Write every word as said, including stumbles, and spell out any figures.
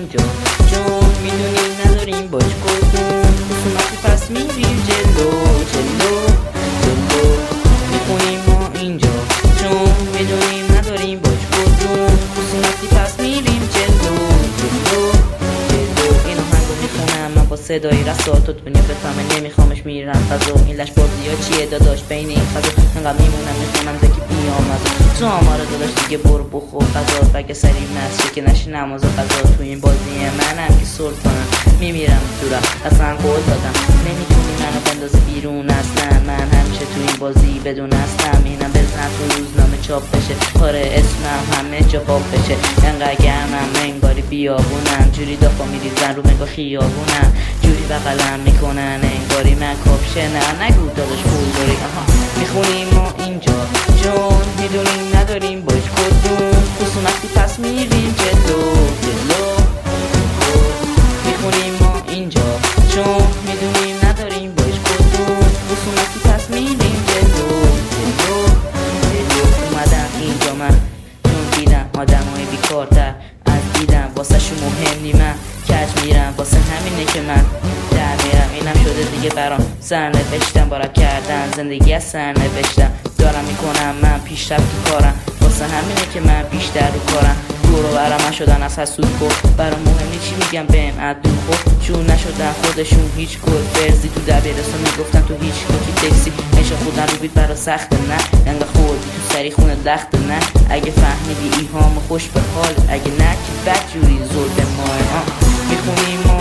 اینجا چون میدونیم نداریم باش کدوم خصومتی پس میریم جلو جلو جلو میخونیم ما اینجا چون میدونیم نداریم باش کدوم خصومتی پس میریم جلو جلو جلو اینو هنگو میخونم من با صدای رسا تو دنیا بفهمه نمیخوامش میرم فضا این لش بازی ها چیه داداش بین این فضا انقدر میمونم میخونم دکی بیامد تو آماره داداش دیگه برو بخور غذا بگه سری مسجد که نشی نماز و قضا تو این بازی منم که سرد کنم میمیرم دورم اصلا قول دادم نمیتونی منو بندازی بیرون اصلا من همیشه تو این بازی بدون هستم اینم بزن تو روزنامه چاپ بشه آره اسمم همه جا باب بشه انقدر گرمم انگاری بیابونم جوری دافا میریزن رو مگا خیابونم جوری بغلم میکنن انگاری من کاپشه نه نگو داداش پول داری آها میخونیم ما اینجا چون میدونیم نداریم باش کدوم خصومتی پس میریم جلو جلو میخونیم ما اینجا چون میدونیم نداریم باش کدوم خصومتی پس میریم جلو جلو جلو اومدم اینجا من چون دیدم آدمای بیکارتر از دیدم واسه شو مهم نیمم کج میرم واسه همینه که من در میرم اینم شده دیگه برام سرنوشتم بارک کردن زندگی از سرنوشتم دارم میکنم من پیشرفت تو کارم واسه همینه که من بیشتر رو کارم دورو برام شدن از حسود کن برام مهمی چی میگم بهم عدو خود چون نشدن خودشون هیچ گل فرزی تو دبیرستان میگفتن تو هیچ کوکی تکسی نشا خودن رو بید برا سخت نه انگا خوردی تو سری خونه دخت نه اگه فهمیدی ایهام خوش به حال اگه نه که بد جوری زل به ماه میخونیم